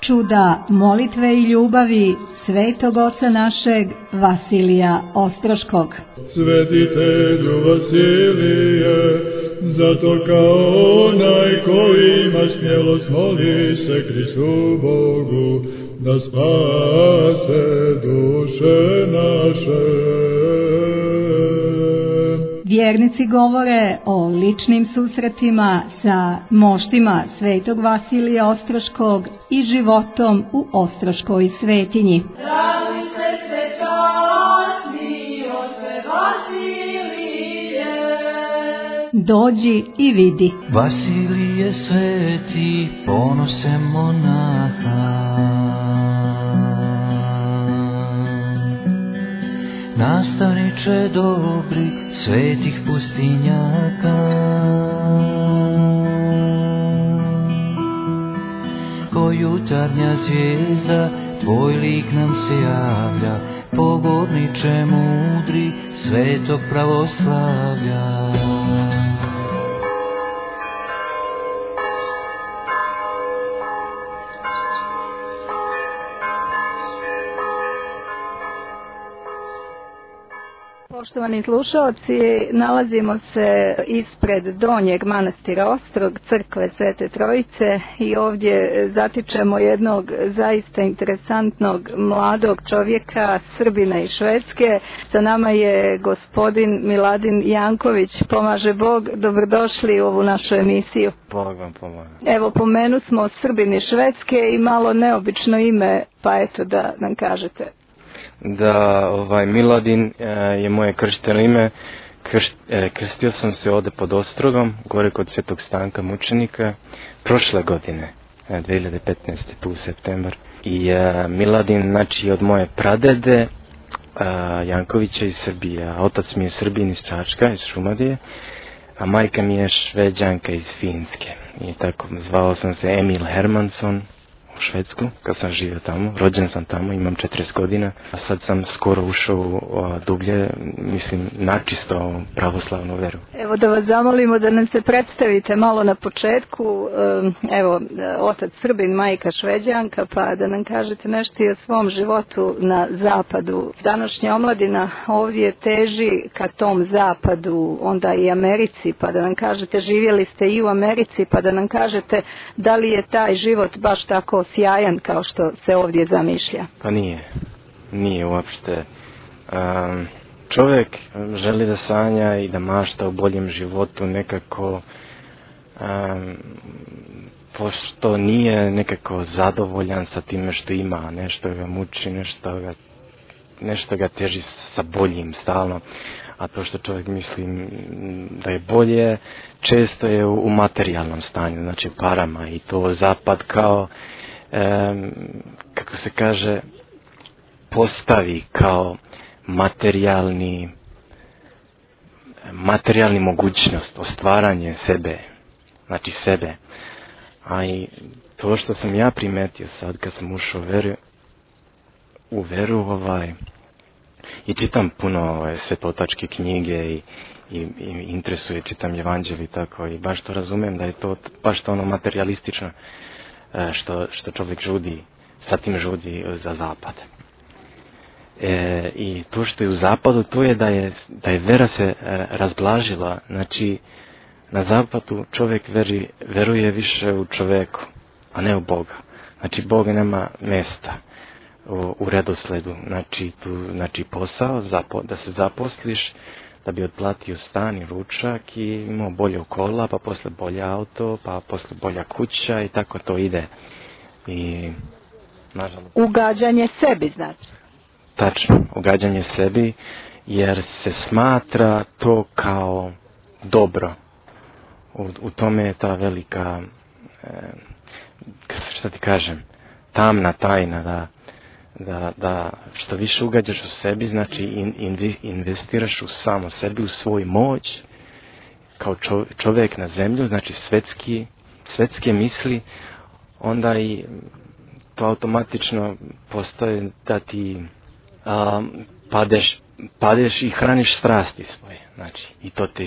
čuda molitve i ljubavi svetog oca našeg Vasilija Ostroškog. Svetitelju Vasilije, zato kao onaj koji ima smjelost moli se Kristu Bogu, da spase duše naše. Vjernici govore o ličnim susretima sa moštima svetog Vasilija Ostroškog i životom u Ostroškoj svetinji. Raduj se svetosti, oče Vasilije. Dođi i vidi. Vasilije sveti, ponose monaha. Nastavniče dobri svetih pustinjaka, ko jutarnja zvijezda tvoj lik nam se javlja, poborniče mudri svetog pravoslavlja. Poštovani slušalci, nalazimo se ispred Donjeg manastira Ostrog, crkve Svete Trojice, i ovdje zatičemo jednog zaista interesantnog mladog čovjeka, Srbina iz Švedske. Sa nama je gospodin Miladin Janković. Pomaže Bog, dobrodošli u ovu našu emisiju. Bog vam pomaže. Evo, pomenu smo Srbin iz Švedske i malo neobično ime, pa eto da nam kažete. Da, Miladin je moje kršteno ime. Krstio sam se ovdje pod Ostrogom, gore kod Svetog Stanka mučenika, prošle godine, 2015. tu u septembar. I Miladin, znači, od moje pradede Jankovića iz Srbije. Otac mi je Srbin iz Čačka, iz Šumadije, a majka mi je Šveđanka iz Finske. I tako zvao sam se Emil Hermansson u Švedsku, kad sam živio tamo, rođen sam tamo, imam 40 godina, a sad sam skoro ušao u dublje, mislim, načisto pravoslavnu veru. Evo da vas zamolimo da nam se predstavite malo na početku, evo, otac Srbin, majka Šveđanka, pa da nam kažete nešto i o svom životu na zapadu. Današnja omladina ovdje teži ka tom zapadu, onda i Americi, pa da nam kažete, živjeli ste i u Americi, pa da nam kažete da li je taj život baš tako sjajan kao što se ovdje zamišlja. Pa nije uopšte. Čovjek želi da sanja i da mašta o boljem životu nekako, pošto nije nekako zadovoljan sa time što ima, nešto ga muči, nešto ga teži sa boljim stalno, a to što čovjek misli da je bolje, često je u materijalnom stanju, znači parama, i to zapad kao, kako se kaže, postavi kao materijalni mogućnost, ostvaranje sebe, znači sebe. A i to što sam ja primetio sad kad sam ušao u veru, i čitam puno svetotačke knjige i interesuje, čitam evanđelje i tako, i baš to razumijem da je to baš to ono materialistično što čovjek žudi, sa tim žudi za zapad. I to što je u zapadu, to je da je vera se razblažila. Znači, na zapadu čovjek veruje više u čovjeku, a ne u Boga. Znači, Bog nema mjesta u redosledu. Znači posao, da se zaposliš, da bi otplatio stan i ručak i imao bolje kola, pa posle bolje auto, pa posle bolja kuća, i tako to ide. I, nažalost, ugađanje sebi, znači. Tačno, ugađanje sebi, jer se smatra to kao dobro. U tome je ta velika, što ti kažem, tamna tajna, da što više ugađaš u sebi, znači investiraš u samo sebi, u svoju moć, kao čovjek na zemlju, znači svetske misli, onda i to automatično postaje da ti padeš i hraniš strasti svoje, znači, i to ti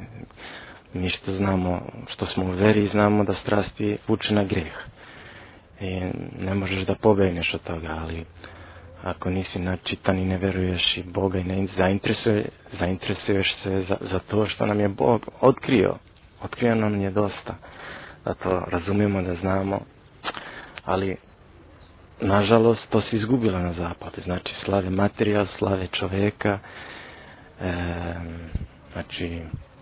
mi što znamo, što smo u veri, znamo da strasti vuče na greh. i ne možeš da pobegneš od toga, ali ako nisi načitan i ne veruješ i Boga i ne zainteresuješ se za to što nam je Bog otkrio nam je dosta, da to razumijemo, da znamo, ali nažalost to se izgubilo na zapadu, znači slave materijal, slave čoveka, znači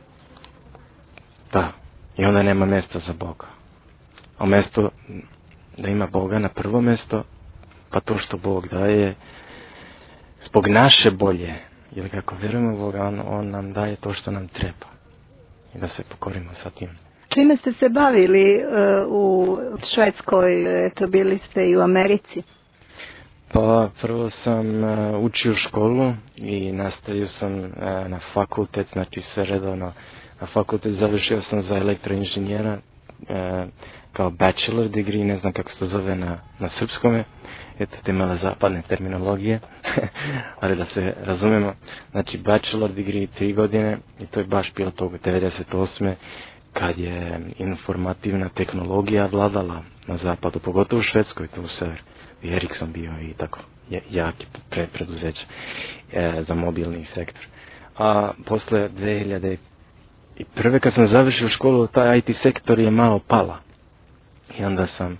da, i onda nema mjesta za Boga. A mjesto da ima Boga na prvo mjesto, pa to što Bog daje zbog naše bolje, jer kako vjerujemo u Boga, on nam daje to što nam treba i da se pokorimo sa tim. Čime ste se bavili u Švedskoj, eto bili ste i u Americi? Pa prvo sam učio školu i nastavio sam na fakultet, znači sve redovno na fakultet, završio sam za elektroinženjera kao bachelor degree, ne znam kako se to zove na srpskome, eto te male zapadne terminologije, ali da se razumemo, znači bachelor degree 3 godine i to je baš bilo tog 98. kad je informativna tehnologija vladala na zapadu, pogotovo u Švedskoj, to u sever, i Ericsson bio i tako jaki preduzeća za mobilni sektor. A posle 2001. kad sam završio školu, taj IT sektor je malo pala. I onda sam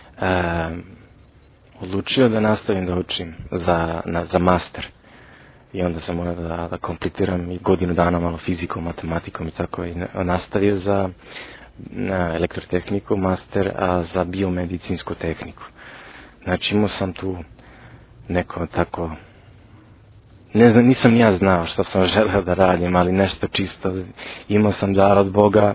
odlučio da nastavim da učim za master. I onda sam morao da kompletiram i godinu dana malo fizikom, matematikom i tako. I nastavio za elektrotehniku, master, a za biomedicinsku tehniku. Znači imao sam tu neko tako, ne znam, nisam ja znao što sam želeo da radim, ali nešto čisto, imao sam dar od Boga,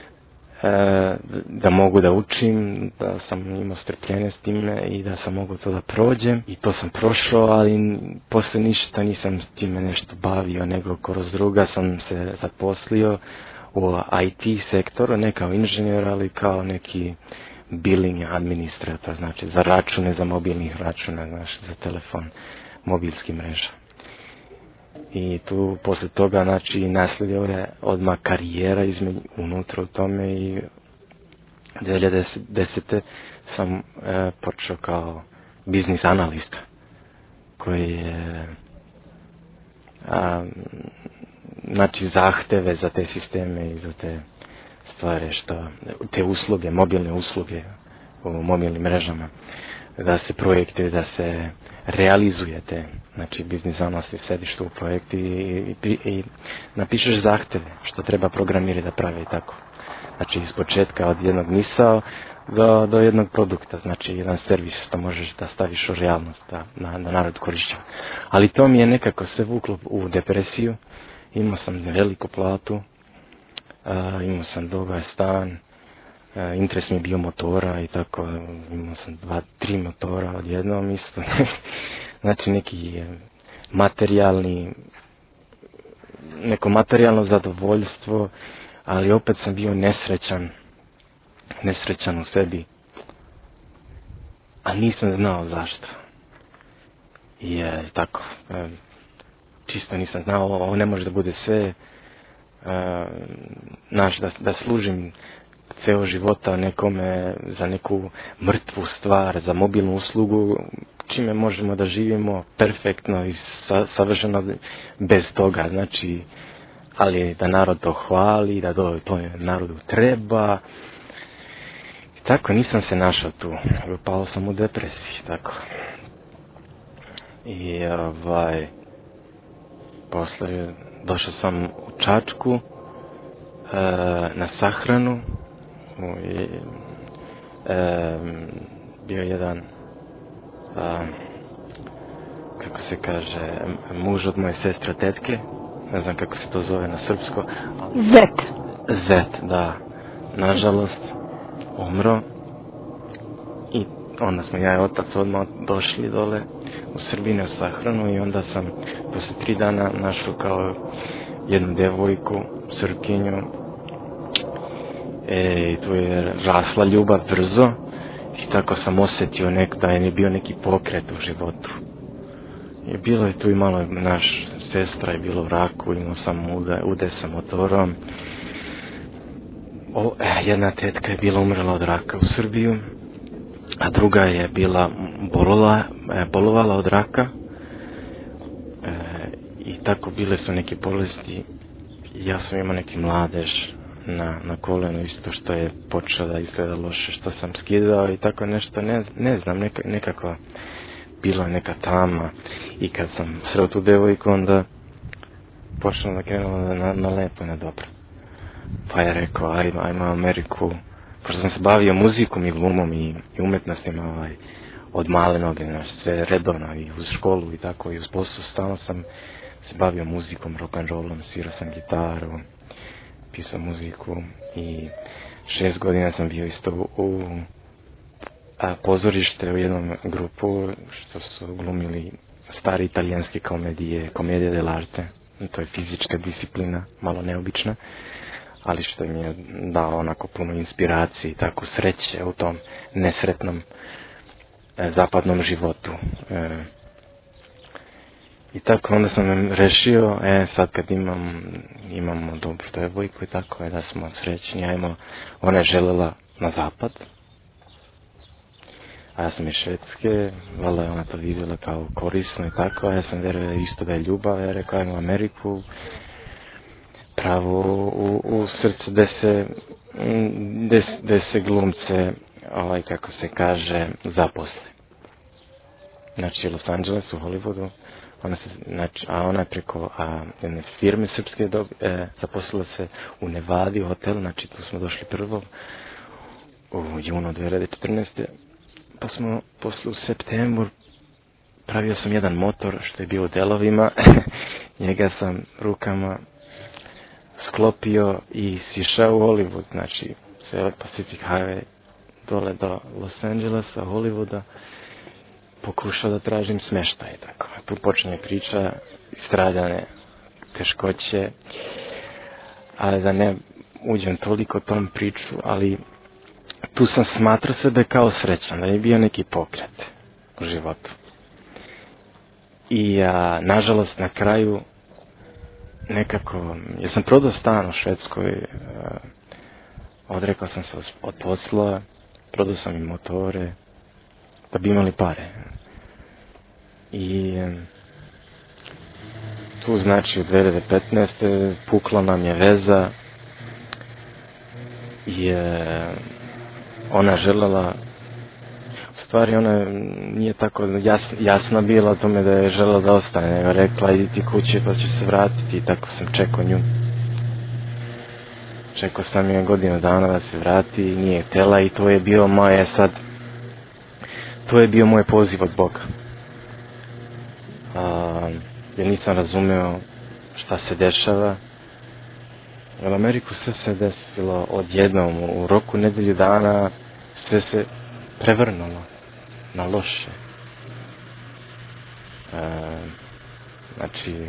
da mogu da učim, da sam imao strpljenje s time i da sam mogu to da prođem. I to sam prošao, ali poslije ništa nisam s time nešto bavio, nego kroz druga sam se zaposlio u IT sektoru, ne kao inženjer, ali kao neki billing administrator, znači za račune, za mobilnih računa, znači za telefon, mobilski mreža. I tu poslije toga, znači, naslijedio je odmah karijera unutra u tome i 2010. sam počeo kao biznis analista koji je znači zahteve za te sisteme i za te stvari, te usluge, mobilne usluge u mobilnim mrežama, da se projekte, da se realizujete, znači biznis analist, sediš tu u projekti i napišeš zahteve što treba programirati da pravi i tako. Znači iz početka od jednog misao do jednog produkta, znači jedan servis što možeš da staviš u realnost, da narod korišća. Ali to mi je nekako se vuklo u depresiju, imao sam veliku platu, imao sam dobar stan, interes mi je bio motora i tako, imao sam 2-3 motora odjednom isto. Znači neko materijalno zadovoljstvo, ali opet sam bio nesrećan u sebi, a nisam znao zašto. I tako, čisto nisam znao, ovo ne može da bude sve, da služim ceo života nekome za neku mrtvu stvar, za mobilnu uslugu, čime možemo da živimo perfektno i savršeno bez toga, znači, ali da narod to hvali, da to narodu treba. I tako, nisam se našao tu, upao sam u depresiji, tako. I posle došao sam u Čačku na sahranu. Bio jedan kako se kaže, muž od moje sestre tetke, ne znam kako se to zove na srpsko. Zet, da, nažalost umro. I onda smo ja i otac odmah došli dole u Srbiji na sahranu i onda sam posle 3 dana našao kao jednu devojku, Srpkinju. I tu je rasla ljubav brzo i tako sam osjetio da je bio neki pokret u životu. I bilo je tu i malo naš sestra je bilo u raku, imao sam ude sa motorom. Jedna tetka je bila umrla od raka u Srbiju, a druga je bila bolovala od raka. I tako bile su neke bolesti. Ja sam imao neki mladež na kolenu isto što je počelo da izgleda loše, što sam skidao i tako nešto, ne znam, nekako bila neka tama. I kad sam sreo tu devojku, onda počelo da krenulo na lepo i na dobro. Pa je rekao, ajmo u Ameriku. Pošto sam se bavio muzikom i glumom i umetnostima od male noge, sve redovno i uz školu i tako i uz posao, stalno sam se bavio muzikom, rock'n'rollom, svirao sam gitaru, pisao muziku i 6 godina sam bio isto u pozorište u jednom grupu što su glumili stare italijanske komedije dell'arte. To je fizička disciplina, malo neobična, ali što mi je dao onako puno inspiracije i tako sreće u tom nesretnom zapadnom životu. I tako onda sam rešio, sad kad imamo dobru devojku i tako, da smo srećni, ona je želela na zapad, a ja sam iz Švedske, valjda je ona to vidjela kao korisno i tako, a ja sam verovao isto da je ljubav, ja rekao ajmo u Ameriku, pravo u srcu gde se glumce, kako se kaže, zaposle. Znači Los Angeles u Hollywoodu, ona je preko jedne firme srpske zaposlila se u Nevadi hotel, znači tu smo došli prvo u junu 2014. Pa smo posle u septembru pravio sam jedan motor što je bio u delovima, njega sam rukama sklopio i sišao u Hollywood, znači sve Pacific Highway dole do Los Angelesa, Hollywooda, pokušao da tražim smeštaj, tako. Tu počinje priča, stradane teškoće, ali da ne uđem toliko tom priču, ali tu sam smatrao sebe kao srećan, da je bio neki pokret u životu. I nažalost na kraju nekako, ja sam prodao stan u Švedskoj, odrekao sam se od posla, prodao sam i motore, da bi imali pare. I tu znači u 2015. pukla nam je veza i ona željela, u stvari ona nije tako jasna bila o tome da je željela da ostane, nego rekla idi ti kući pa će se vratiti i tako sam čekao nju. Čekao sam je godinu dana da se vrati i nije htjela i to je bio to je bio moj poziv od Boga. Jer nisam razumeo šta se dešava. U Ameriku sve se desilo odjednom, u roku nedelju dana sve se prevrnulo na loše. Znači,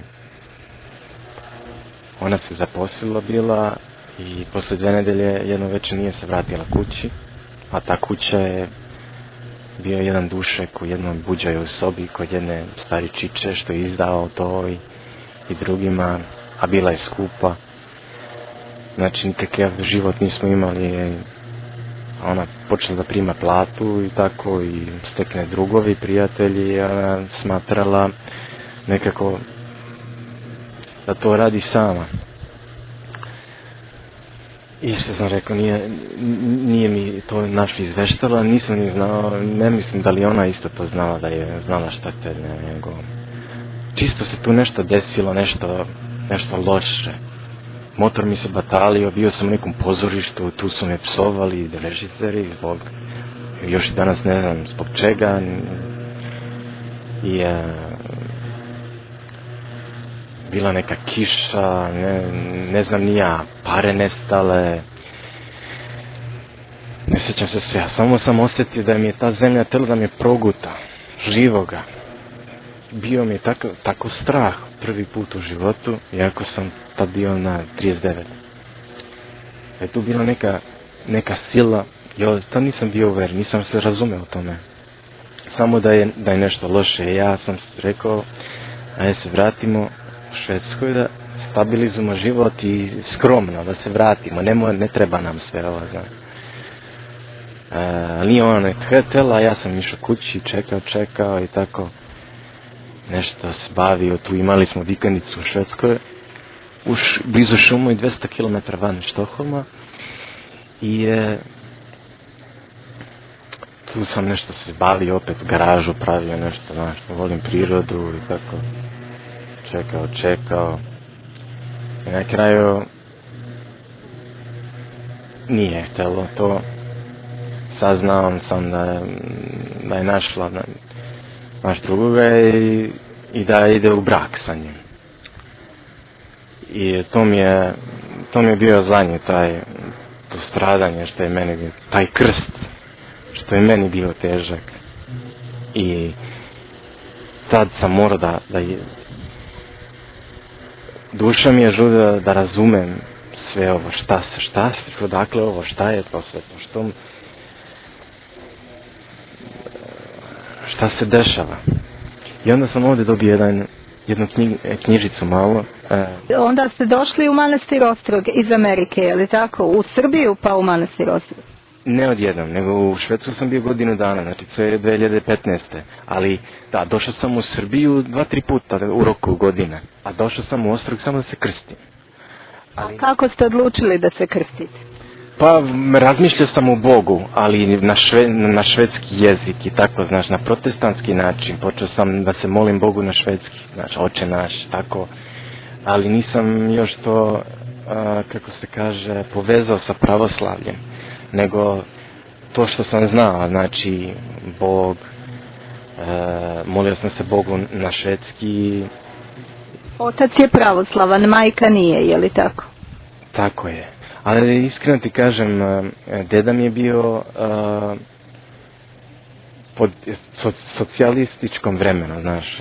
ona se zaposlila bila i posle 2 nedelje jedno večer nije se vratila kući, a ta kuća je bio jedan dušek u jednom buđaju sobi kod jedne staričiće što je izdao to i drugima, a bila je skupa. Znači nikakav život nismo imali. Ona počela da prima platu i tako i stekne drugovi, prijatelji i ona smatrala nekako da to radi sama. I što sam rekao, nije mi to našo izveštala, nisam ni znao, ne mislim da li ona isto to znala, da je znala šta te nego. Čisto se tu nešto desilo, nešto loše. Motor mi se batalio, bio sam u nekom pozorištu, tu su me psovali režiseri zbog, još i danas ne znam zbog čega. I bila neka kiša, ne znam ni ja, pare nestale, ne sjećam se sve, samo sam osjetio da mi je ta zemlja telo da me proguta, živoga. Bio mi je tako strah prvi put u životu, iako sam tad bio na 39. Je tu bila neka sila, ja tad nisam bio uveren, nisam se razumeo o tome. Samo da je nešto loše, ja sam rekao, ajde se vratimo u Švedskoj da stabilizujemo život i skromno da se vratimo, ne treba nam sve ovo, znam. nije ona htjela, ja sam išao kući, čekao i tako nešto se bavio. Tu imali smo vikendicu u Švedskoj, blizu šumu i 200 km van Štokholma i tu sam nešto se bavio, opet garažu pravio nešto, znaš, volim prirodu i tako čekao i na kraju nije htjelo to. Saznao sam da je našla naš drugoga i da ide u brak sa njim. I to mi je bio zadnje to stradanje što je meni bio, taj krst što je meni bio težak. I tad sam morao da duša mi je žudila da razumem sve ovo, odakle ovo, šta je to sve to, šta se dešava. I onda sam ovdje dobio jednu knjižicu malo. Onda ste došli u manastir Ostrog iz Amerike, je li tako? U Srbiju pa u manastir Ostrog? Ne odjednom, nego u Švedsku sam bio godinu dana, znači to je 2015. Ali da, došao sam u Srbiju 2-3 puta u roku godine, a došao sam u Ostrog samo da se krstim. A kako ste odlučili da se krstite? Pa razmišljao sam o Bogu, ali na švedski jezik i tako, znaš, na protestantski način. Počeo sam da se molim Bogu na švedski, znaš, Oče naš, tako. Ali nisam još to, kako se kaže, povezao sa pravoslavljem. Nego to što sam znao, znači Bog, molio sam se Bogu na švedski. Otac je pravoslavan, majka nije, je li tako? Tako je. Ali iskreno ti kažem, deda mi je bio pod socijalističkom vremenu, znaš.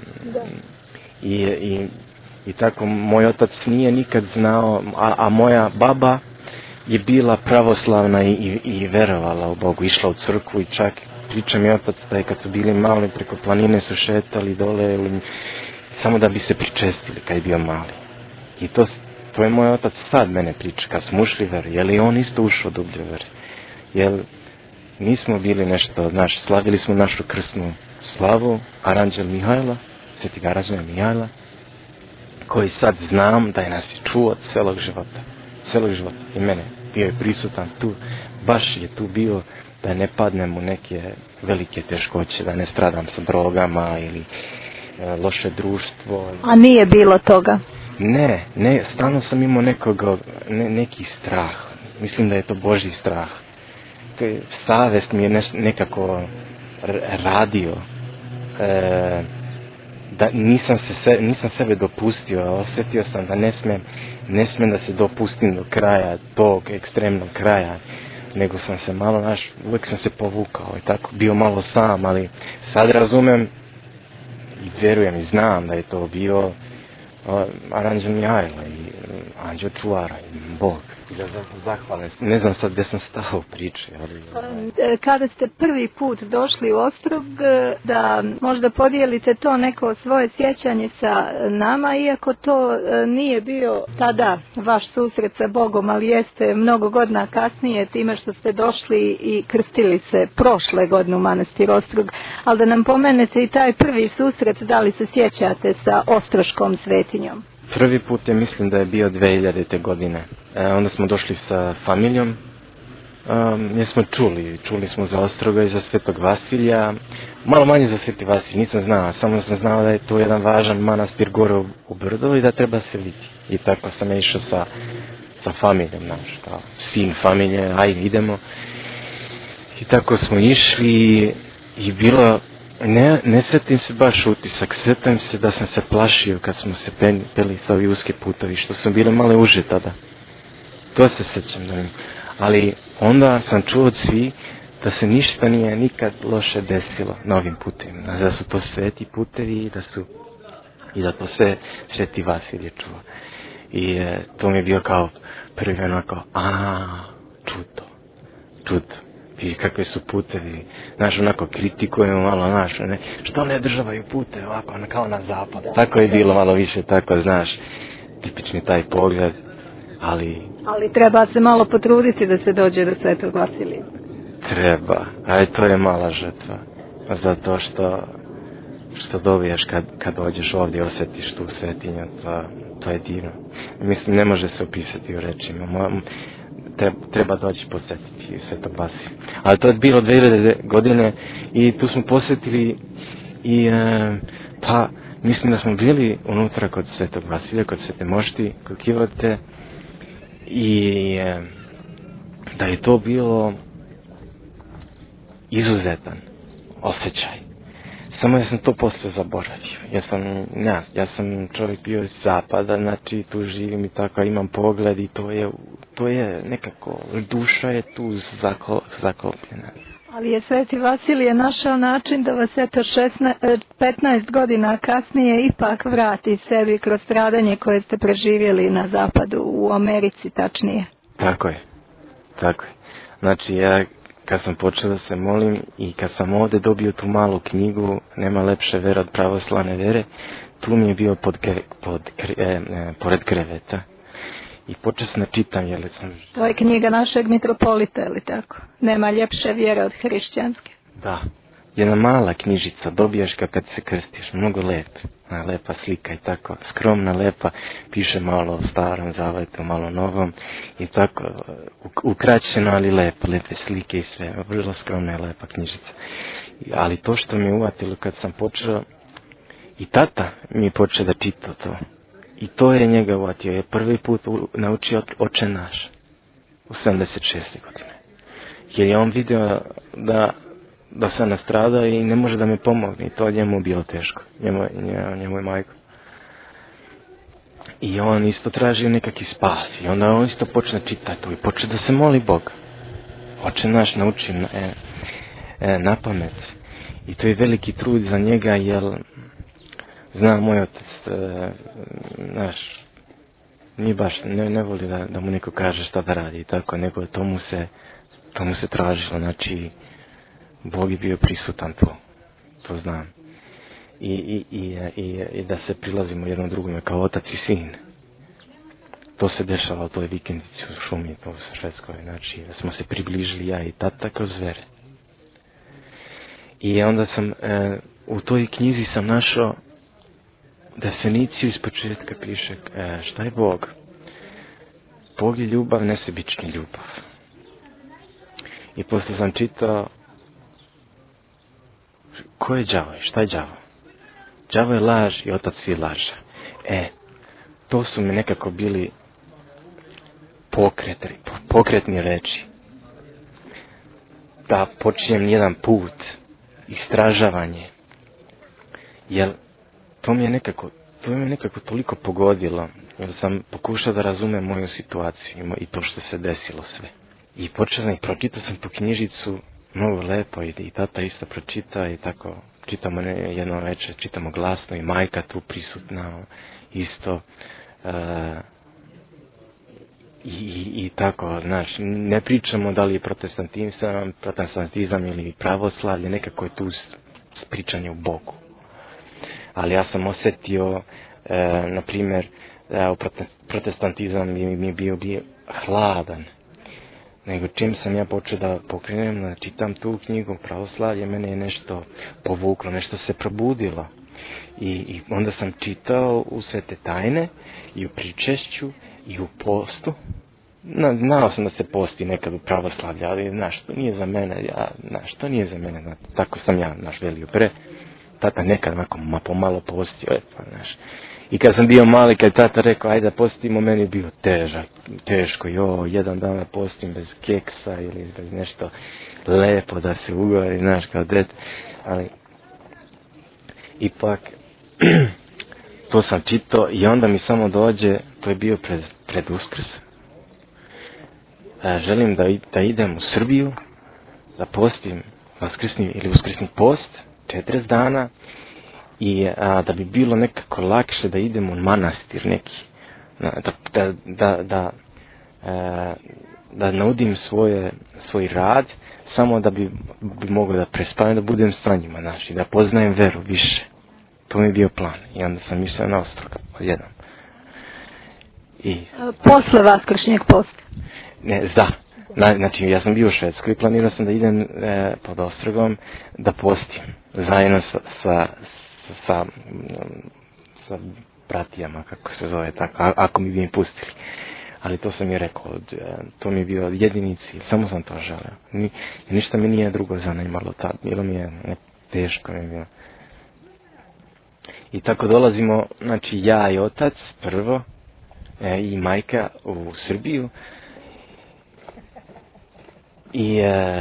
I tako moj otac nije nikad znao, a moja baba je bila pravoslavna i verovala u Bogu, išla u crkvu i čak priča mi otac da je kad su bili mali preko planine su šetali dole samo da bi se pričestili kad je bio mali. I to je moj otac sad mene priča, kad smo ušli ver, je li on isto ušao dublje ver? Jer nismo bili nešto, znaš, slavili smo našu krsnu slavu, Aranđel Mihajla, Svetog Aranđela Mihajla, koji sad znam da je nas čuo celog života i mene, bio je prisutan tu, baš je tu bio da ne padnem u neke velike teškoće, da ne stradam sa drogama ili loše društvo. A nije bilo toga? Ne, stalno sam imao neki strah. Mislim da je to Božji strah. Savest mi je nekako radio. Da nisam sebe dopustio, osjetio sam da ne smem da se dopustim do kraja, tog ekstremnog kraja. Nego sam se malo, uvijek sam se povukao i tako bio malo sam, ali sad razumem i vjerujem i znam da je to bio Aranđel Mihajla i Anđeo čuvara i Bog. Ja sam zahvalan. Ne znam sad gdje sam stao u priči. Kada ste prvi put došli u Ostrog, da možda podijelite to neko svoje sjećanje sa nama, iako to nije bio tada vaš susret sa Bogom, ali jeste mnogo godina kasnije time što ste došli i krstili se prošle godine u manastir Ostrog, ali da nam pomenete i taj prvi susret, da li se sjećate sa ostroškom svetinjom? Prvi put mislim da je bio 2000. godine. Onda smo došli sa familijom. Mi smo čuli smo za Ostroga i za Svetog Vasilja. Malo manje za Sveti Vasilj, nisam znao. Samo sam znao da je to jedan važan manastir gore u brdo i da treba se vidjeti. I tako sam ja išao sa familijom, kao sin familije, ajde idemo. I tako smo išli i bilo... Ne sjetim se baš utisak, sjetim se da sam se plašio kad smo se peli sa ovi uske putovi, što su bile male uže tada. To se sjećam da mi. Ali onda sam čuo od svi da se ništa nije nikad loše desilo na ovim putevima. Da su to sveti putevi i da to sve Sveti Vasilije čuo. I to mi je bio kao prvi onako, čudo. I kakve su putevi, onako kritikujemo malo, što ne državaju pute ovako, kao na zapad. Tako je bilo malo više, tako, tipični taj pogled, ali... Ali treba se malo potruditi da se dođe do Svetog Vasilija. treba, ali to je mala žrtva. Zato što dobiješ kad dođeš ovdje, osjetiš tu svetinju, to je divno. Mislim, ne može se opisati u rečima. Treba doći posjetiti Svetog Vasilija. Ali to je bilo 2000 godine i tu smo posjetili i pa mislim da smo bili unutra kod Svetog Vasilija, kod Svete Mošti, kod Kivote i da je to bilo izuzetan osjećaj. Samo ja sam to poslije zaboravio. Ja sam čovjek bio iz zapada, znači tu živim i tako, imam pogled i to je nekako, duša je tu zaklopljena. Ali je Sveti Vasilije našao način da vas 15 godina kasnije ipak vrati sebi kroz stradanje koje ste preživjeli na zapadu, u Americi tačnije. Tako je. Znači ja kad sam počeo da se molim i kad sam ovdje dobio tu malu knjigu Nema lepše vere od pravoslavne vere, tu mi je bio pored kreveta. I počeo sam da čitam, To je knjiga našeg mitropolita, ili tako? Nema ljepše vjere od hrišćanske. Da, jedna mala knjižica, dobijaš ga kad se krstiš, mnogo lepa slika i tako, skromna, lepa, piše malo o Starom Zavetu, malo novom i tako, ukraćeno, ali lepe slike i sve, vrlo skromna i lepa knjižica. Ali to što mi je uvatilo kad sam počeo, i tata mi je počeo da čita to. I to je njega uvatio. Je prvi put naučio Oče naš u 76. godine. Jer je on vidio da sam nastradao i ne može da me pomogne. I to njemu bilo teško. Njemu je majko. I on isto tražio nekakvi spas. I onda on isto počne čitati to. I počne da se moli Boga. Oče naš nauči na pamet. I to je veliki trud za njega, jer zna moj otac, nije baš, ne voli da mu neko kaže šta da radi i tako, nego to mu se tražilo, znači Bog je bio prisutan to znam. I da se prilazimo jednom drugome kao otac i sin. To se dešava u toj vikendici u šumi, to u Švedskoj, znači da smo se približili ja i tata kroz vere. I onda sam, u toj knjizi sam našao definiciju iz početka, piše šta je Bog? Bog je ljubav, nesebični ljubav. I posle sam čitao ko je đavo i šta je đavo? Đavo je laž i otac svi laža. To su mi nekako bili pokretni reči. Da počinjem jedan put, istražavanje. Jer to mi je nekako toliko pogodilo, jer sam pokušao da razumem moju situaciju i to što se desilo sve. I počeo sam i pročitao sam tu knjižicu, mnogo lepo, i tata isto pročita i tako, čitamo jedno večer, čitamo glasno i majka tu prisutna isto. I tako, znaš, ne pričamo da li je protestantizam ili pravoslavlje, nekako je tu pričanje u Bogu. Ali ja sam osjetio, na primjer, protestantizam mi je bio hladan. Nego čim sam ja počeo da pokrenem, da čitam tu knjigu pravoslavlje, mene je nešto povuklo, nešto se probudilo. I onda sam čitao u Svete tajne, i u pričešću, i u postu. Znao sam da se posti nekad u pravoslavlju, ali znaš, to nije za mene, tako sam ja, velio pre. Tata nekad onako pomalo postio, znaš. I kad sam bio mali, kad tata rekao, ajde da postimo, meni je bio teško, jedan dan postim bez keksa ili bez nešto lepo da se ugovori, znaš, kao dete, ali ipak, to sam čitao i onda mi samo dođe, to je bio pred Uskrs. Želim da idem u Srbiju, da postim uskrsni post, 40 dana, i da bi bilo nekako lakše da idem u manastir neki, da naudim svoj rad, samo da bi mogao da prespavam, da budem sa njima, znaš, i da poznajem veru više. To mi je bio plan. I onda sam mislio na Ostroga, odjednom. Posle Vaskršnjeg posta? Ne, Znači, ja sam bio u Švedskoj i planirao sam da idem pod ostrogom da postim. Zajedno sa bratijama, kako se zove, tako, ako mi bi mi pustili. Ali to sam je rekao, to mi je bio jedini cilj, samo sam to želeo. Ništa mi nije drugo zanimalo tad, bilo mi je teško mi je bilo. I tako dolazimo, znači ja i otac prvo i majka u Srbiju. I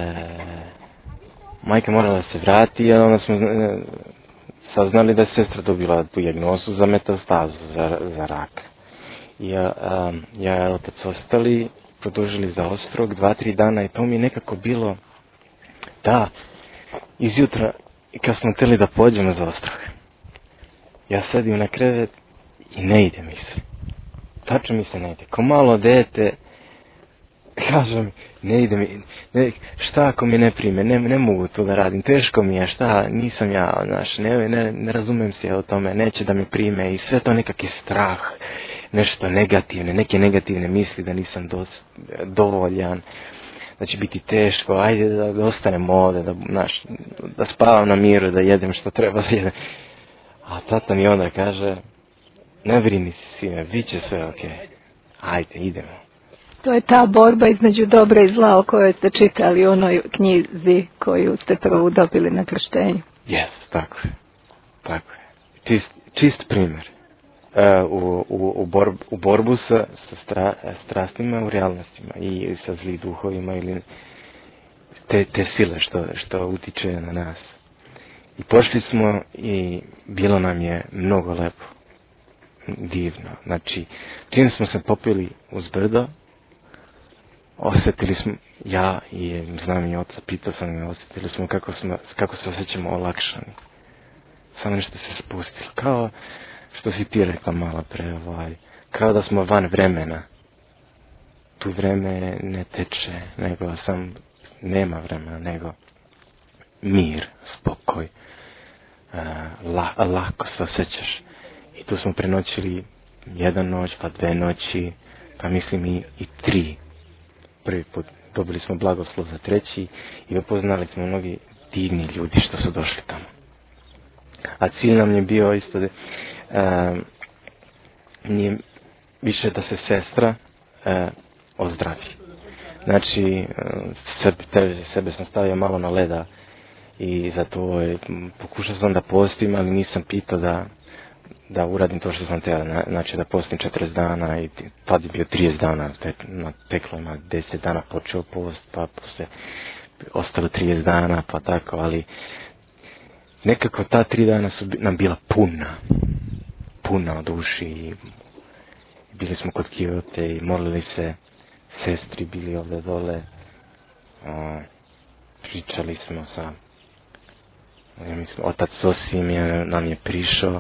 majka morala se vrati, a onda smo saznali da je sestra dobila dijagnozu za metastazu, za rak. I ja i otac ostali, produžili za Ostrog 2-3 dana i to mi je nekako bilo da izjutra kad smo htjeli da pođemo za Ostrog. Ja sedim na krevet i ne ide mi se. Tačno mi se ne ide. Ko malo dete, kažem, ne ide mi, šta ako mi ne prime, ne mogu to da radim, teško mi je, šta, nisam ja, znaš, ne razumem se o tome, neće da mi prime i sve to nekak je strah, nešto negativne, neke negativne misli da nisam dovoljan, da će biti teško, ajde da ostanem ovdje, da spavam na miru, da jedem što treba da jedem. A tata mi onda kaže, ne brini se sine, bit će sve okej, ajde idemo. To je ta borba između dobra i zla o kojoj ste čitali u onoj knjizi koju ste prvo dobili na krštenju. Jes, tako je. Čist primjer. U borbu sa strastima u realnostima i sa zli duhovima ili te sile što utiče na nas. I pošli smo i bilo nam je mnogo lepo. Divno. Znači, čim smo se popili uz brdo, osjetili smo, ja i znam i oca, pitao sam ga, osjetili smo kako se osjećamo olakšani. Samo nešto se spustilo. Kao što si ti rekla malo pre, kao da smo van vremena. Tu vreme ne teče, nego nema vremena, nego mir, spokoj, lako se osjećaš. I tu smo prenoćili 1 noć, pa 2 noći, pa mislim i 3. Prvi put dobili smo blagoslov za 3. i upoznali smo mnogi divni ljudi što su došli tamo. A cilj nam je bio isto da nije više da se sestra ozdravi. Znači, sebe sam stavio malo na leda i zato pokušao sam da postim, ali nisam pitao da uradim to što sam htio, znači da postim 40 dana i tad je bio 30 dana, teklo ima 10 dana počeo post, pa poslije ostalo 30 dana, pa tako, ali nekako ta 3 dana su nam bila puna od uši i bili smo kod Kijote i molili se, sestri bili ovdje dole, pričali smo ja mislim, otac Sosim nam je prišao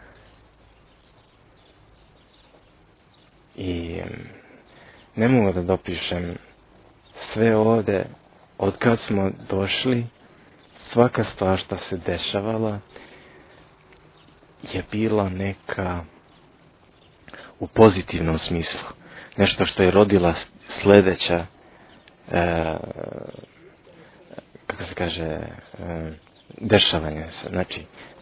i ne mogu da dopišem sve ovdje, od kad smo došli, svaka stvar što se dešavala je bila neka u pozitivnom smislu. Nešto što je rodila sljedeća, kako se kaže, dešavanje. Znači,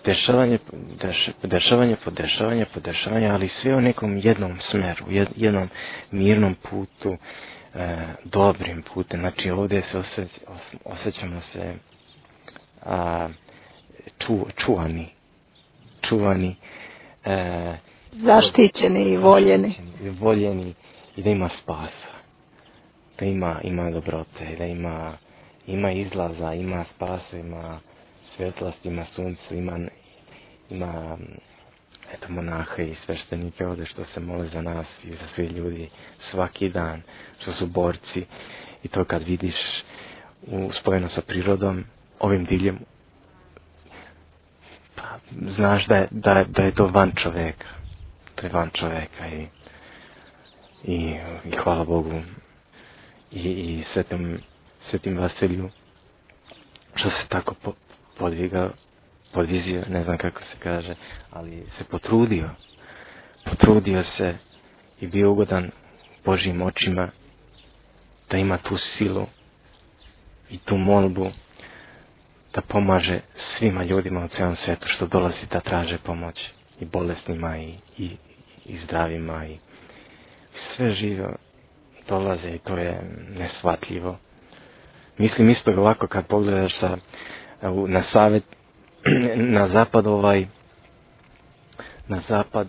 dešavanje, ali sve u nekom jednom smeru, jednom mirnom putu, dobrim putem. Znači, ovdje se osjećamo se čuvani, zaštićeni i voljeni i da ima spasa, da ima dobrote, da ima izlaza, ima spasa, ima svjetlost, ima sunce, ima eto monaha i sveštenike ovdje što se mole za nas i za svi ljudi svaki dan, što su borci i to kad vidiš spojeno sa prirodom, ovim diljem, pa znaš da je to van čoveka. To je van čoveka i hvala Bogu i svetim Vasiliju što se tako podvizio, ne znam kako se kaže, ali se potrudio se i bio ugodan Božjim očima da ima tu silu i tu molbu da pomaže svima ljudima u cijelom svijetu što dolazi da traže pomoć i bolesnima i zdravima i sve živo dolaze i to je neshvatljivo. Mislim isto ovako kad pogledaš na savjet na zapad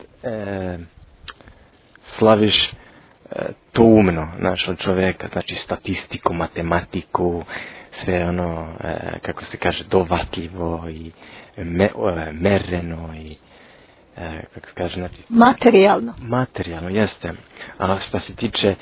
slaviš to umno našo čovjeka, znači statistiku, matematiku, sve ono, kako se kaže, dovatljivo i mereno i kako se kaže, znači materijalno, jeste. A što se tiče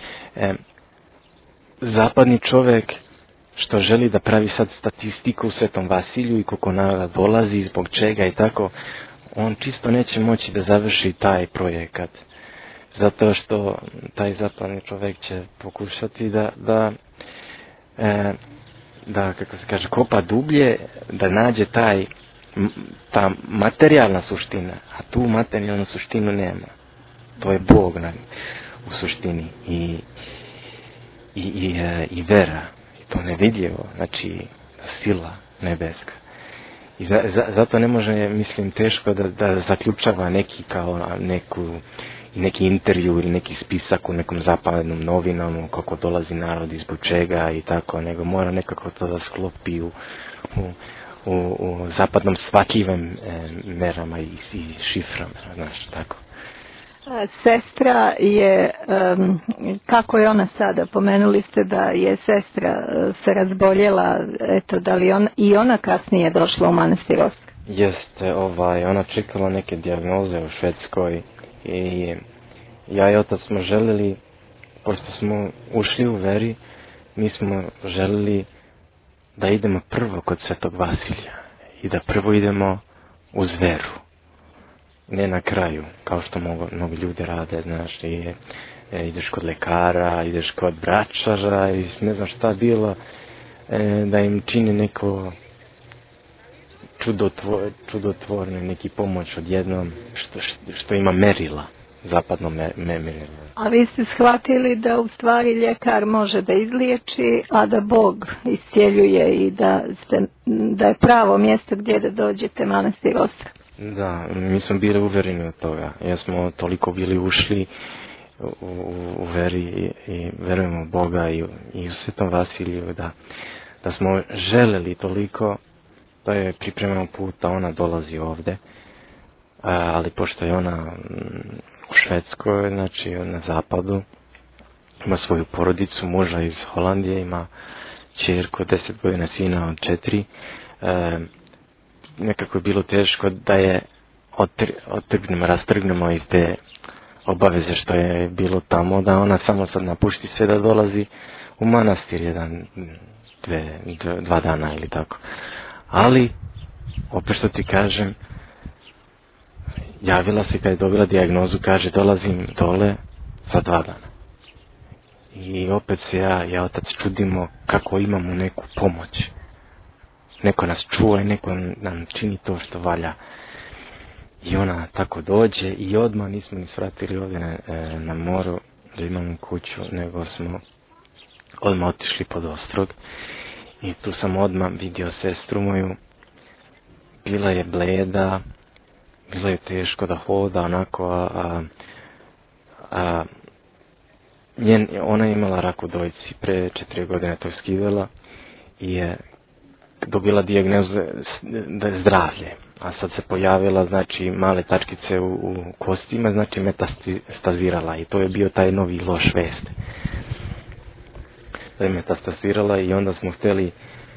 zapadni čovjek što želi da pravi sad statistiku u Svetom Vasilju i koliko naroda dolazi, zbog čega i tako, on čisto neće moći da završi taj projekat. Zato što taj zapadni čovjek će pokušati da kako se kaže, kopa dublje, da nađe ta materijalna suština, a tu materijalnu suštinu nema. To je Bog u suštini i vera. I to nevidljivo, znači sila nebeska. I zato ne može, mislim, teško da zaključava neki kao neki intervju ili neki spisak u nekom zapadnom novinom kako dolazi narod izbog čega i tako, nego mora nekako to da sklopi u zapadnom shvatljivim merama i šiframa, znaš, tako. Sestra je, kako je ona sada? Pomenuli ste da je sestra se razboljela, eto, da li ona kasnije došla u manastir Ostrog? Jeste, ona čekala neke dijagnoze u Švedskoj i ja i otac smo željeli, pošto smo ušli u veri, mi smo željeli da idemo prvo kod Svetog Vasilja i da prvo idemo uz veru. Ne na kraju, kao što mnogi ljudi rade, znaš, ideš kod lekara, ideš kod bračara i ne znam šta bilo, da im čini neko čudotvorno, neki pomoć odjednom, što ima merila, zapadno merila. A vi ste shvatili da u stvari ljekar može da izliječi, a da Bog iscijeljuje i da je pravo mjesto gdje da dođete manastir Ostrog? Da, mi smo bili uvjereni od toga, jer smo toliko bili ušli u veri i verujemo u Boga i u Svetom Vasiliju da smo željeli toliko da je pripremamo put da ona dolazi ovdje, ali pošto je ona u Švedskoj, znači na zapadu, ima svoju porodicu, muža iz Holandije, ima ćerku 10 godina, sina od 4, nekako je bilo teško da je rastrgnemo iz te obaveze što je bilo tamo, da ona samo sad napušti sve da dolazi u manastir 2 dana ili tako. Ali, opet što ti kažem, javila se kad je dobila dijagnozu, kaže dolazim dole za 2 dana. I opet se ja i otac čudimo kako imamo neku pomoć. Neko nas čuva i neko nam čini to što valja. I ona tako dođe i odmah nismo ni svratili ovdje na moru da imamo kuću, nego smo odmah otišli pod Ostrog. I tu sam odmah vidio sestru moju. Bila je bleda, bilo je teško da hoda onako, ona je imala rak u dojci, pre 4 godine to je skidala i je dobila dijagnozu da je zdravlje, a sad se pojavila, znači, male tačkice u kostima, znači metastazirala i to je bio taj novi loš vest. Da je metastazirala i onda smo htjeli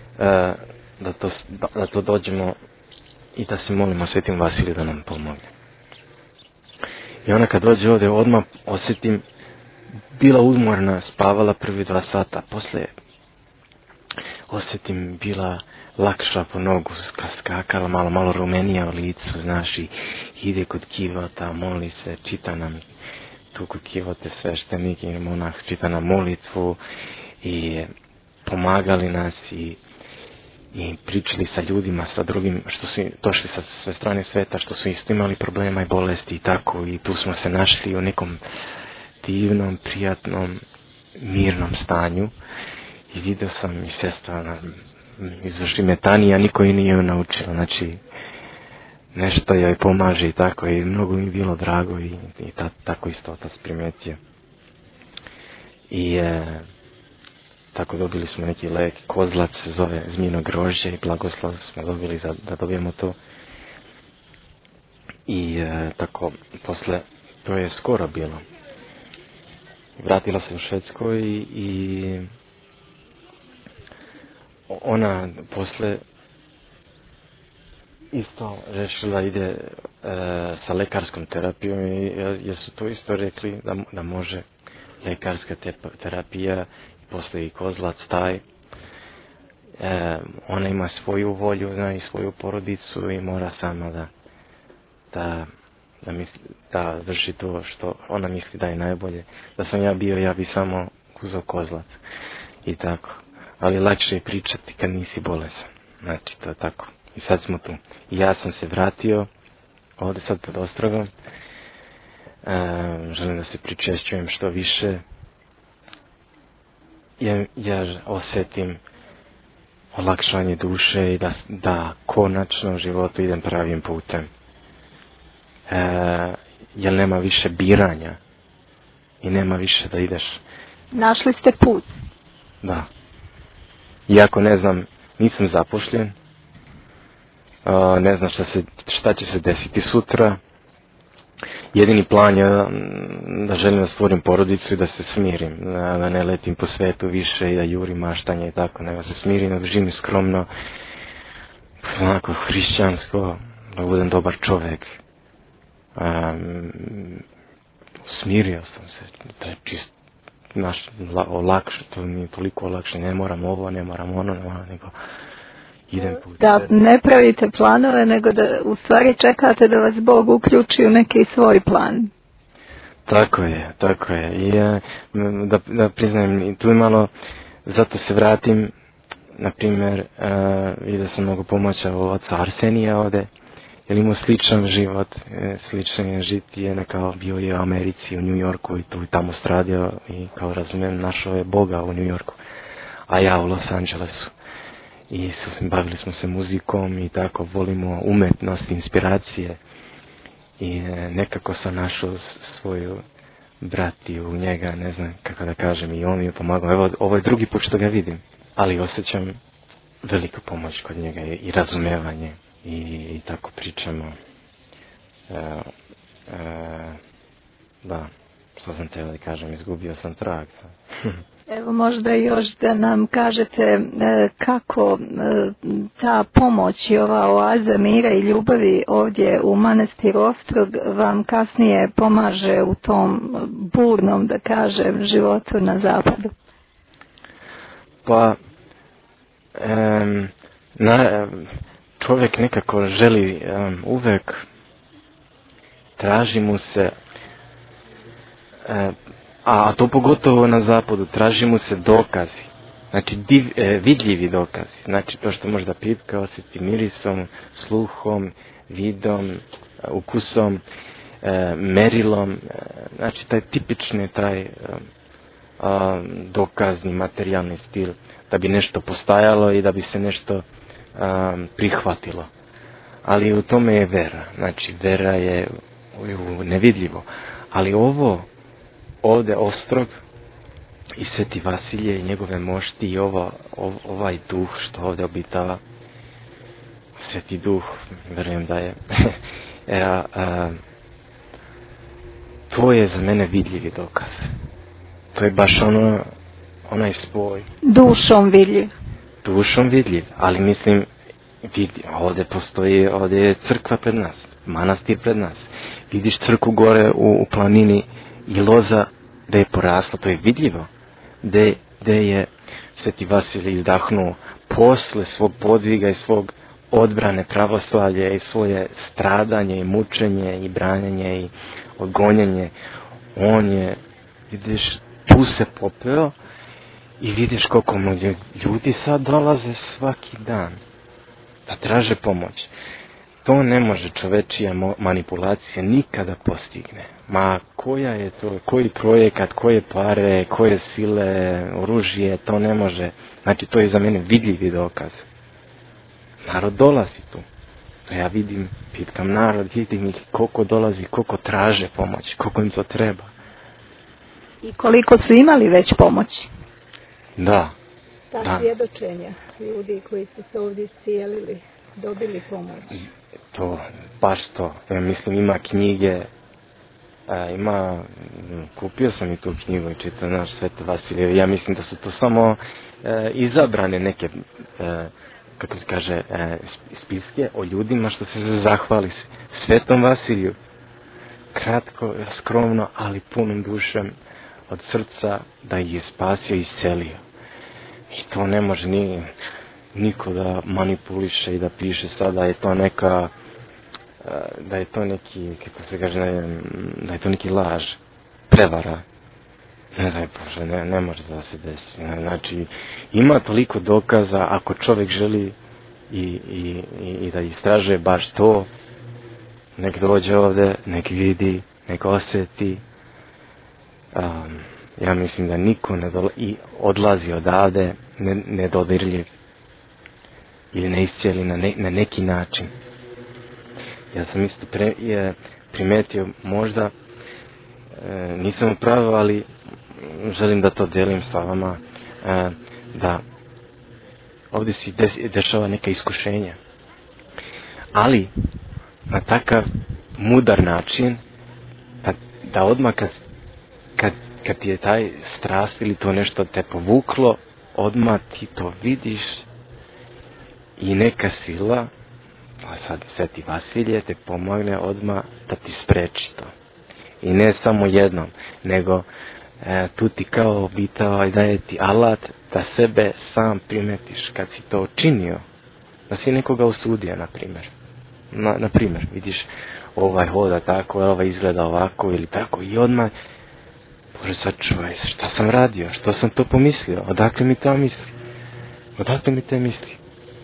da to dođemo i da se molimo Svetim Vasiliju da nam pomogne. I ona kad dođe ovdje odmah osjetim, bila umorna, spavala prvi 2 sata, poslije osjetim bila lakša po nogu, skakala, malo rumenija u licu, znaš, i ide kod kivota, moli se, čita nam tu kod kivote sveštenik i monah, čita nam molitvu i pomagali nas i pričali sa ljudima, sa drugim, što su došli sa sve strane sveta, što su isto imali problema i bolesti i tako, i tu smo se našli u nekom divnom, prijatnom mirnom stanju i vidio sam i sestra izvrši metanija, niko i nije naučila, znači nešto joj pomaže i tako, i mnogo mi je bilo drago i tako isto otac primetio. I tako dobili smo neki lek, kozlac se zove zmijino grožđe i blagoslov smo dobili da dobijemo to. I tako posle, to je skoro bilo. Vratila se u Švedskoj i ona posle isto rešila ide sa lekarskom terapijom i jer su to isto rekli da može lekarska terapija, posle i kozlac taj. Ona ima svoju volju, zna, i svoju porodicu i mora sama da vrši to što ona misli da je najbolje. Da sam ja bio, ja bi samo uzeo kozlac i tako. Ali lakše je pričati kad nisi bolesan. Znači, to je tako. I sad smo tu. I ja sam se vratio ovdje sad pod Ostrogom. Želim da se pričešćujem što više. Ja osjetim olakšanje duše i da konačno u životu idem pravim putem. Jer nema više biranja i nema više da ideš. Našli ste put. Da. Iako ne znam, nisam zapošljen, ne znam šta će se desiti sutra. Jedini plan je da želim da stvorim porodicu i da se smirim, da ne letim po svetu više i da jurim maštanje i tako, nego se smirim, da živim skromno, onako hrišćansko, da budem dobar čovjek. Smirio sam se, to je čist olakše, to nije toliko olakše, ne moram ovo, ne moram ono, nego idem put. Da ne pravite planove, nego da u stvari čekate da vas Bog uključi u neki svoj plan. Tako je. I da priznajem, tu je malo, zato se vratim, na primjer, vidio sam mnogo pomoća oca Arsenija ovdje, jer imao sličan život, sličan je žitije, kao bio je u Americi, u New Yorku i tu i tamo stradio i kao razumijem našao je Boga u New Yorku, a ja u Los Angelesu. I bavili smo se muzikom i tako, volimo umetnost, inspiracije i nekako sam našao svoju bratiju u njega, ne znam kako da kažem, i on mi je pomagao. Evo, ovo je drugi put što ga vidim, ali osjećam veliku pomoć kod njega i razumevanje i tako pričamo. Da, što sam teo da kažem, izgubio sam trag. Evo možda još da nam kažete kako ta pomoć i ova oaza mira i ljubavi ovdje u manastiru Ostrog vam kasnije pomaže u tom burnom, da kažem, životu na zapadu. Pa čovjek nekako želi uvek, traži mu se, a to pogotovo na zapadu, traži mu se dokazi, znači vidljivi dokazi, znači to što možda pipka osjeti mirisom, sluhom, vidom, ukusom, merilom, znači taj tipični, taj dokazni, materijalni stil, da bi nešto postajalo i da bi se nešto prihvatilo. Ali u tome je vera, znači vera je nevidljivo, ali ovdje Ostrog i Sveti Vasilije i njegove mošti i ovaj duh što ovdje obitava, Sveti duh, verujem da je, to je za mene vidljivi dokaz. To je baš onaj spoj. Dušom vidljiv, ali mislim, ovdje postoji, ovdje je crkva pred nas, manastir pred nas. Vidiš crkvu gore u planini i loza da je porasla, to je vidljivo. Gde je Sveti Vasilij izdahnuo posle svog podviga i svog odbrane pravoslavlja i svoje stradanje i mučenje i branjenje i odgonjenje. On je, vidiš, tu se popeo i vidiš koliko ljudi sad dolaze svaki dan da traže pomoć. to ne može čovečija manipulacija nikada postigne. Ma koja je to, koji projekat, koje pare, koje sile, oružje, to ne može. Znači to je za mene vidljivi dokaz. Narod dolazi tu. Ja vidim, pitkam narod, vidim ih koliko dolazi, koliko traže pomoć, koliko im to treba. I koliko su imali već pomoći? Da. Ta svjedočenja ljudi koji su se ovdje iscijelili, dobili pomoć. To, baš to. Ja mislim, ima knjige, kupio sam i tu knjigu i čitao naš Sveto Vasilije. Ja mislim da su to samo izabrane neke, kako se kaže, spiske o ljudima što se zahvali Svetom Vasiliju. Kratko, skromno, ali punom dušem od srca da ih je spasio i iscelio. I to ne može niko da manipuliše i da piše sada da je to neka, da je to neki, kako se kaže, da je to neki laž, prevara. Ne daj Bože, ne može da se desi. Znači, ima toliko dokaza, ako čovjek želi i da istražuje baš to, nek dođe ovdje, nek vidi, nek osjeti. Ja mislim da niko i odlazi odavde nedodirljiv ili ne iscijeli na neki način. Ja sam isto primetio, možda nisam upravo, ali želim da to delim sa vama, da ovdje se dešava neka iskušenja. Ali na takav mudar način da odmah kad ti je taj strast ili to nešto te povuklo, odmah ti to vidiš i neka sila, a sad Sveti Vasilije te pomogne odmah da ti spreči to. I ne samo jednom, nego tu ti kao obitava i daje ti alat da sebe sam primetiš kad si to učinio, da si nekoga osudio, na primjer. Na primjer, vidiš ovaj hoda tako, ovaj izgleda ovako ili tako i odmah, Bože sačuvaj, šta sam radio, što sam to pomislio, odakle mi ta misli, odakle mi te misli.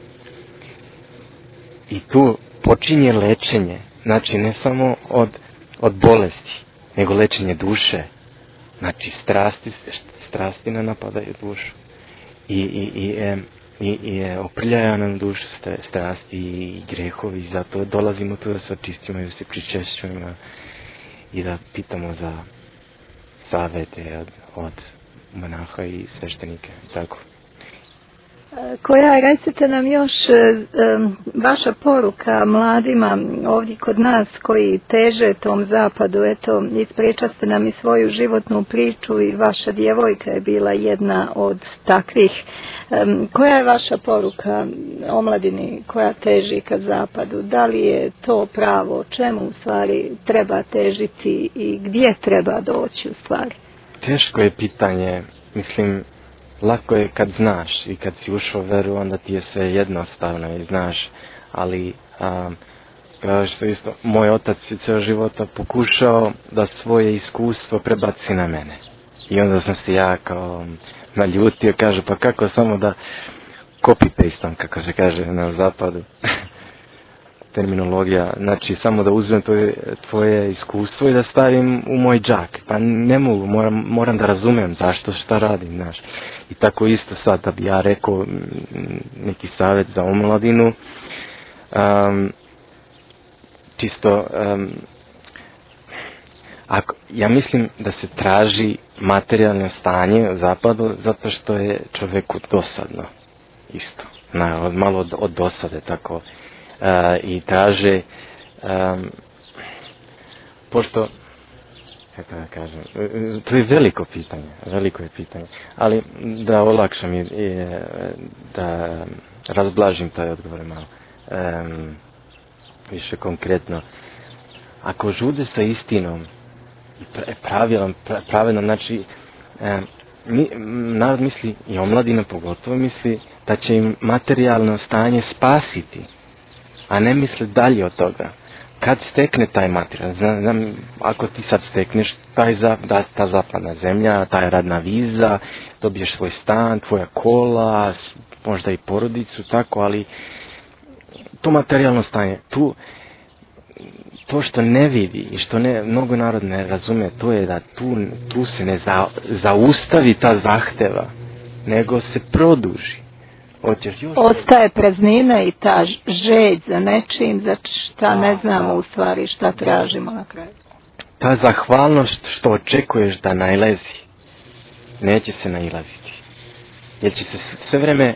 I tu počinje lečenje, znači ne samo od bolesti, nego lečenje duše. Znači strasti ne napadaju dušu i oprljaju nam dušu strasti i grehovi, zato dolazimo tu da se očistimo i da se pričešćujemo i da pitamo za savete od monaha i sveštenike, tako. Koja, recite nam još vaša poruka mladima ovdje kod nas koji teže tom zapadu, eto, ispričaste nam i svoju životnu priču i vaša djevojka je bila jedna od takvih. Koja je vaša poruka omladini koja teži ka zapadu? Da li je to pravo? Čemu u stvari treba težiti i gdje treba doći u stvari? Teško je pitanje, mislim, lako je kad znaš i kad si ušao veru, onda ti je sve jednostavno i znaš, ali kao što isto, moj otac je cijel života pokušao da svoje iskustvo prebaci na mene. I onda sam se ja kao naljutio, kaže, pa kako samo da copy-pastam, kako se kaže na zapadu, terminologija, znači samo da uzmem tvoje iskustvo i da stavim u moj džak. Pa ne mogu, moram da razumem zašto, šta radim, znaš. I tako isto sad, da bi ja rekao neki savjet za omladinu, čisto, ja mislim da se traži materijalno stanje u zapadu zato što je čovjeku dosadno, isto, malo od dosade, tako. I traže, pošto, kako da kažem, to je veliko je pitanje, ali da olakšam i da razblažim taj odgovor malo, više konkretno. Ako žude sa istinom i pravilno, znači, narod misli, i omladina pogotovo misli, da će im materijalno stanje spasiti, a ne misli dalje od toga. Kad stekne taj materijal, znam, ako ti sad stekneš ta zapadna zemlja, taj radna viza, dobiješ svoj stan, tvoja kola, možda i porodicu, tako, ali to materijalno stanje, to što ne vidi i što mnogo narod ne razume, to je da tu se ne zaustavi ta zahteva, nego se produži. Ostaje praznina i ta žeđ za nečim, za šta ne znamo u stvari šta tražimo na kraju. Ta zahvalnost što očekuješ da nailezi, neće se nailaziti. Jer će se sve vreme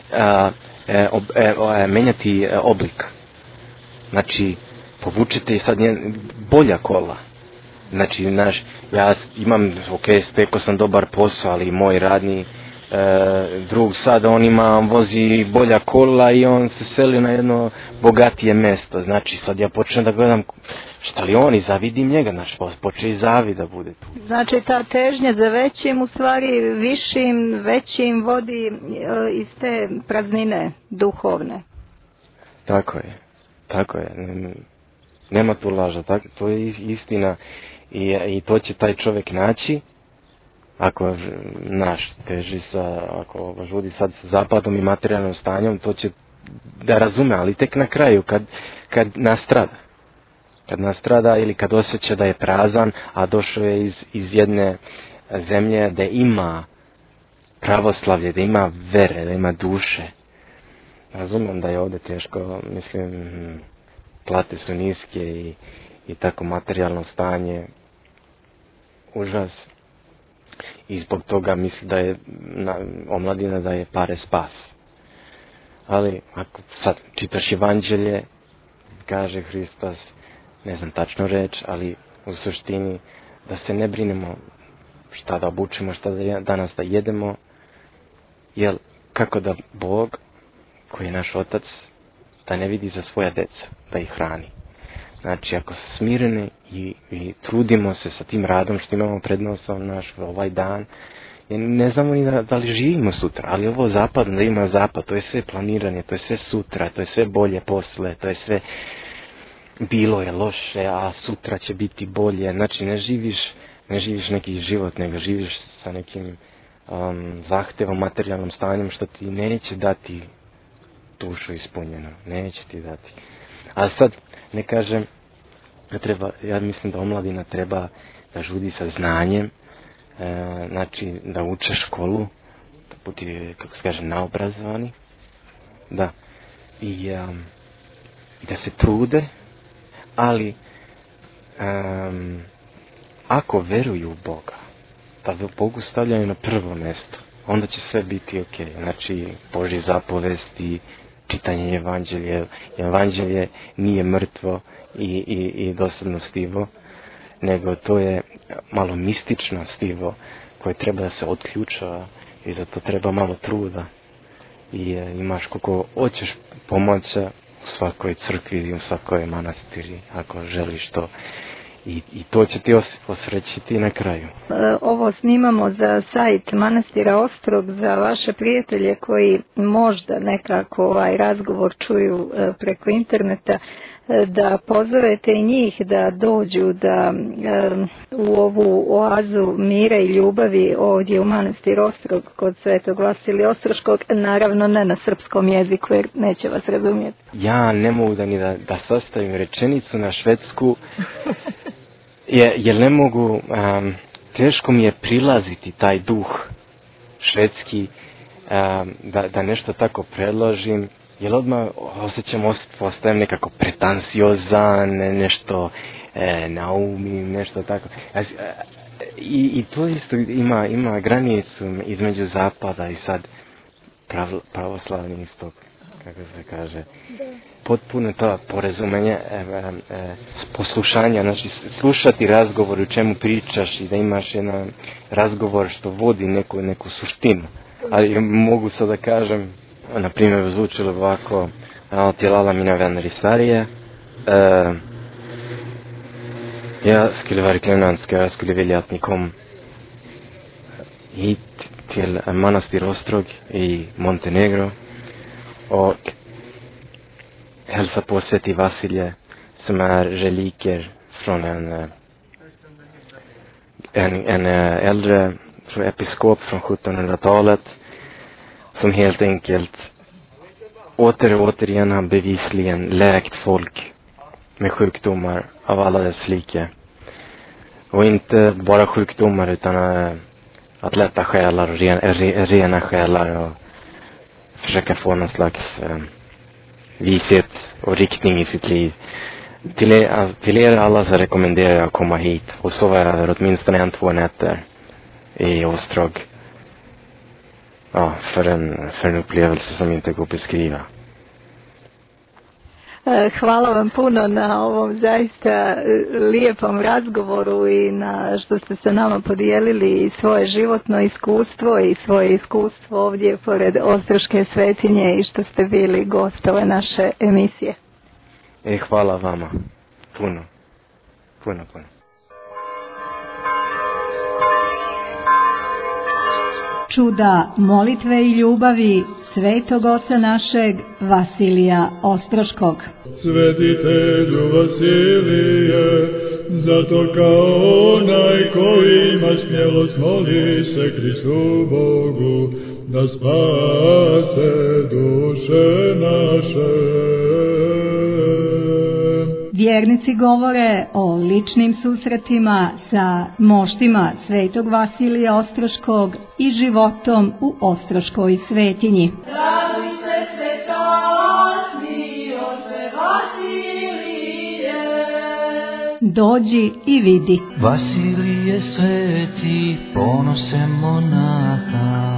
menjati oblik. Znači, povučete sad bolja kola. Znači, ja imam, stekao sam dobar posao, ali moj radni drug sad, on vozi bolja kola i on se seli na jedno bogatije mesto. Znači, sad ja počnem da gledam šta li on i zavidim njega, znači, počne i zavid da bude tu. Znači, ta težnja za većim, u stvari, višim, većim vodi iz te praznine duhovne. Tako je. Nema tu laža, to je istina i to će taj čovjek naći ako teži ako žudi sad sa zapadom i materijalnom stanjem, to će da razume, ali tek na kraju kad nastrada ili kad osjeća da je prazan, a došao je iz jedne zemlje da ima pravoslavlje, da ima vere, da ima duše. Razumem da je ovdje teško, mislim, plate su niske i tako materijalno stanje užas. I zbog toga misli da je omladina da je pare spas. Ali ako sad čitaš evanđelje, kaže Hristos, ne znam tačno reč, ali u suštini da se ne brinemo šta da obučimo, šta danas da jedemo, jer kako da Bog, koji je naš Otac, da ne vidi za svoja deca, da ih hrani. Znači, ako se smireni i trudimo se sa tim radom što imamo pred nosom naš ovaj dan, ne znamo ni da li živimo sutra, ali ovo zapad, da ima zapad, to je sve planiranje, to je sve sutra, to je sve bolje posle, to je sve bilo je loše, a sutra će biti bolje. Znači, ne živiš neki život, nego živiš sa nekim zahtevom, materijalnom stanjem što ti neće dati dušu ispunjenu, neće ti dati. A sad, ne kažem, ja mislim da omladina treba da žudi sa znanjem, znači da uče školu, da bude, kako se kaže, naobrazovani, da, i da se trude, ali ako veruju u Boga, da Bogu stavljaju na prvo mjesto, onda će sve biti ok. Znači, Božje zapovesti, čitanje evanđelje nije mrtvo i dosadno stivo, nego to je malo mistično stivo koje treba da se otključava i zato treba malo truda i imaš koliko hoćeš pomoći u svakoj crkvi i u svakoj manastiri ako želiš to. I to će ti osrećiti na kraju. Ovo snimamo za sajt Manastira Ostrog za vaše prijatelje koji možda nekako ovaj razgovor čuju preko interneta, da pozovete i njih da dođu u ovu oazu mira i ljubavi ovdje u Manastir Ostrog kod Svetog Vasilija Ostroškog, naravno ne na srpskom jeziku jer neće vas razumjeti. Ja ne mogu da sastavim rečenicu na švedsku jer ne mogu, teško mi je prilaziti taj duh švedski, da nešto tako predložim, jer odmah postajem nekako pretansiozan, nešto naumim, nešto tako. I to isto ima granicu između zapada i sad pravoslavni istok, kako se kaže. Potpuno to porazumenje, poslušanja, znači slušati razgovor u čemu pričaš i da imaš jedan razgovor što vodi neku suštinu. Ali mogu sad da kažem, na primjer, zvučilo ovako, tjelala mina vänner i Sverige. Jag skulle verkligen önska, jag skulle vilja att ni kom hit till Manastir Ostrog i Montenegro och hälsa på Sveti Vasilije som är reliker från en äldre episkop från 1700-talet som helt enkelt återigen har bevisligen läkt folk med sjukdomar av alla dess like. Och inte bara sjukdomar utan att lätta själar och rena själar och försöka få någon slags vishet och riktning i sitt liv. Till er alla så rekommenderar jag att komma hit och sova över åtminstone 1-2 nätter i Ostrog. Ja, för en upplevelse som inte går att beskriva. Hvala vam puno na ovom zaista lijepom razgovoru i na što ste se nama podijelili svoje životno iskustvo i svoje iskustvo ovdje pored Ostroške svetinje i što ste bili gost ove naše emisije. Hvala vama. Puno. Čuda molitve i ljubavi Svetog Oca našeg Vasilija Ostroškog. Svetitelju Vasilije, zato kao onaj koji ima smjelost moli se Kristu Bogu, da spase duše naše. Vjernici govore o ličnim susretima sa moštima Svetog Vasilija Ostroškog i životom u Ostroškoj svetinji. Raduj se svetosti, Oče Vasilije. Dođi i vidi. Vasilije sveti, ponose monaha.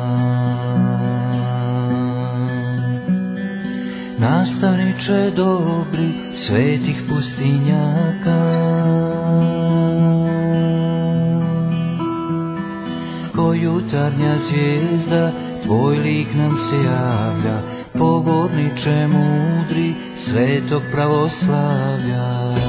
Nastavniče dobri svetih pustinjaka, ko jutarnja zvijezda tvoj lik nam se javlja, poborniče mudri svetog pravoslavlja.